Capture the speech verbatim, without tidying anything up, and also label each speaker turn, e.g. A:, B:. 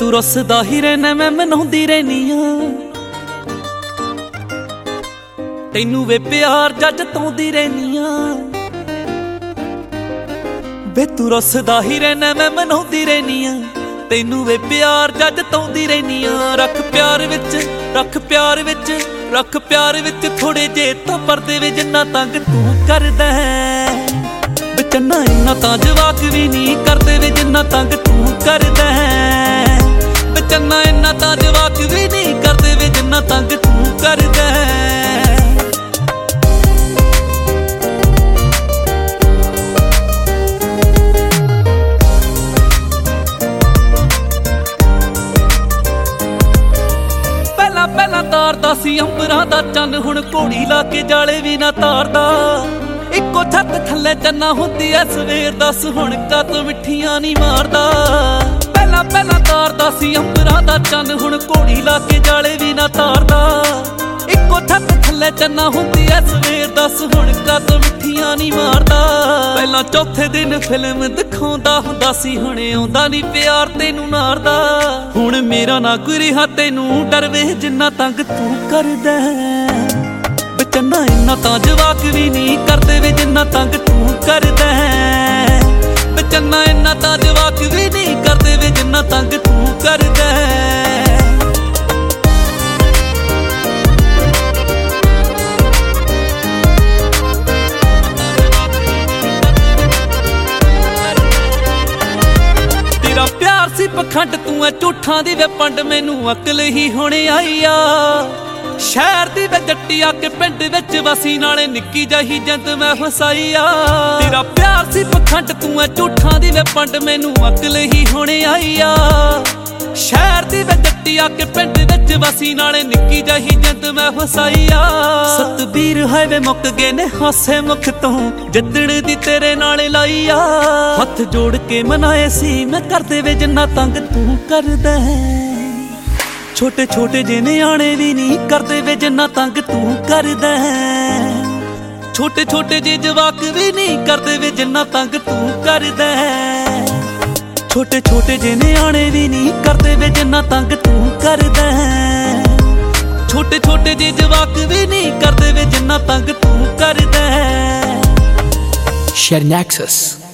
A: ਤੂੰ ਰੁੱਸਦਾ ਹੀ ਰਹਿਣਾ ਮੈਂ ਮਨਾਉਂਦੀ ਰਹਿਨੀ ਆ ਤੈਨੂੰ ਵੇ ਪਿਆਰ ਜੱਜ ਤੋਂਦੀ ਰਹਿਨੀ ਆ ਵੇ ਤੂੰ ਰੁੱਸਦਾ ਹੀ ਰਹਿਣਾ ਮੈਂ ਮਨਾਉਂਦੀ ਰਹਿਨੀ ਆ ਤੈਨੂੰ ਵੇ ਪਿਆਰ ਜੱਜ ਤੋਂਦੀ ਰਹਿਨੀ ਆ ਰੱਖ ਪਿਆਰ ਵਿੱਚ ਰੱਖ ਪਿਆਰ ਵਿੱਚ ਰੱਖ ਪਿਆਰ ਵਿੱਚ ਥੋੜੇ ਜੇ ਤਾਂ ਪਰਦੇ ਵੇ ਜਿੰਨਾ ਤੰਗ ਤੂੰ ਕਰਦਾ ਵੇ ਚੰਨਾ ਇੰਨਾ ਤਾਂ ਜਵਾਕ ਵੀ ਨਹੀਂ ਕਰਦੇ ਵੇ ਜਿੰਨਾ ਤੰਗ ਤੂੰ ਕਰਦਾ ਵੇ ਚੰਨਾ ਇੰਨਾ ਤਾਂ ਜਵਾਕ ਵੀ ਨਹੀਂ ਕਰਦੇ ਵੇ ਜਿੰਨਾ ਤੰਗ ਤੂੰ ਕਰਦਾ ਪਹਿਲਾਂ ਤਾਰਦਾ ਸੀ ਅੰਬਰਾਂ ਦਾ ਚੰਨ ਹੁਣ ਘੋੜੀ ਲਾ ਕੇ ਜਾਲੇ ਵੀ ਨਾ ਤਾਰਦਾ ਇੱਕੋ ਛੱਤ ਥੱਲੇ ਚੰਨਾ ਹੁੰਦੀ ਐ ਸਵੇਰ ਦੱਸ ਹੁਣ ਕਦ ਮਿੱਠੀਆਂ ਨਹੀਂ ਮਾਰਦਾ ਪਹਿਲਾਂ ਪਹਿਲਾਂ ਤਾਰਦਾ ਸੀ ਅੰਬਰਾਂ ਦਾ ਚੰਨ ਹੁਣ ਘੋੜੀ ਲਾ ਕੇ ਜਾਲੇ ਵੀ ਨਾ ਤਾਰਦਾ ਇੱਕੋ ਛੱਤ ਥੱਲੇ ਚੰਨਾ ਹੁੰਦੀ ਐ ਸਵੇਰ ਦੱਸ ਹੁਣ ਕਦ ਮਿੱਠੀਆਂ ਨਹੀਂ ਮਾਰਦਾ ਪਹਿਲਾਂ ਚੌਥੇ ਦਿਨ ਫਿਲਮ ਦਿਖਾਉਂਦਾ ਹੁੰਦਾ ਸੀ ਹੁਣ ਆਉਂਦਾ ਨਹੀਂ ਪਿਆਰ ਤੈਨੂੰ ਨਾਰਦਾ ਹੁਣ ਮੇਰਾ ਨਾ ਕੋਈ ਰਿਹਾ ਤੈਨੂੰ ਡਰ ਵੇ ਜਿੰਨਾ ਤੰਗ ਤੂੰ ਕਰਦਾ ਵੇ ਚੰਨਾ ਇੰਨਾ ਤਾਂ ਜਵਾਕ ਵੀ ਨਹੀਂ ਕਰਦੇ ਵੇ ਜਿੰਨਾ ਤੰਗ ਤੂੰ ਕਰਦਾ ਵੇ ਚੰਨਾ ਇੰਨਾ ਤਾਂ ਜਵਾਕ ਵੀ ਨਹੀਂ ਕਰਦੇ ਵੇ ਜਿੰਨਾ ਤੰਗ ਤੂੰ ਕਰਦਾ ਪਿਆਰ ਸੀ ਪਖੰਡ ਤੂੰ ਐ ਝੂਠਾਂ ਦੀ ਵੇ ਪੰਡ ਮੈਨੂੰ ਅਕਲ ਹੀ ਹੁਣ ਆਈ ਆ ਸ਼ਹਿਰ ਦੀ ਵੇ ਜੱਟੀ ਆ ਕੇ ਪਿੰਡ ਵਿੱਚ ਵਸੀ ਨਾਲੇ ਨਿੱਕੀ ਜਿਹੀ ਜਿੰਦ ਮੈਂ ਫਸਾਈ ਆ ਤੇਰਾ ਪਿਆਰ ਸੀ ਪਖੰਡ ਤੂੰ ਐ ਝੂਠਾਂ ਦੀ ਵੇ ਪੰਡ ਮੈਨੂੰ ਅਕਲ ਹੀ ਹੁਣ ਆਈ ਆ ਸ਼ਹਿਰ ਦੀ ਵੇ ਜੱਟੀ ਆ ਕੇ ਪਿੰਡ ਵਿੱਚ ਵਸੀ ਨਾਲੇ ਨਿੱਕੀ ਜਿਹੀ ਜਿੰਦ ਮੈਂ ਫਸਾਈ ਆ ਸਤਬੀਰ ਹੋਏ ਵੇ ਮੁੱਕ ਗਏ ਨੇ ਹਾਸੇ ਮੁਖ ਤੋਂ ਜਿੱਦਣ ਦੀ ਤੇਰੇ ਨਾਲ ਲਾਈ ਆ ਹੱਥ ਜੋੜ ਕੇ ਮਨਾਏ ਸੀ ਮੈਂ ਕਰਦੇ ਵੇ ਜਿੰਨਾ ਤੰਗ ਤੂੰ ਕਰਦਾ ਛੋਟੇ ਛੋਟੇ ਜਿਹੇ ਨਿਆਣੇ ਵੀ ਨਹੀਂ ਕਰਦੇ ਵੇ ਜਿੰਨਾ ਤੰਗ ਤੂੰ ਕਰਦਾ ਛੋਟੇ ਛੋਟੇ ਜਿਹੇ ਜਵਾਕ ਵੀ ਨਹੀਂ ਕਰਦੇ ਵੇ ਜਿੰਨਾ ਤੰਗ ਤੂੰ ਕਰਦਾ ਛੋਟੇ ਛੋਟੇ ਜਿਹੇ ਨਿਆਣੇ ਵੀ ਨਹੀਂ ਕਰਦੇ ਵੇ ਜਿੰਨਾ ਤੰਗ ਤੂੰ ਕਰਦਾ ਛੋਟੇ ਛੋਟੇ ਜਿਹੇ ਜਵਾਕ ਵੀ ਨਹੀਂ ਕਰਦੇ ਵੇ ਜਿੰਨਾ ਤੰਗ ਤੂੰ ਕਰਦਾ
B: Shared Nexus.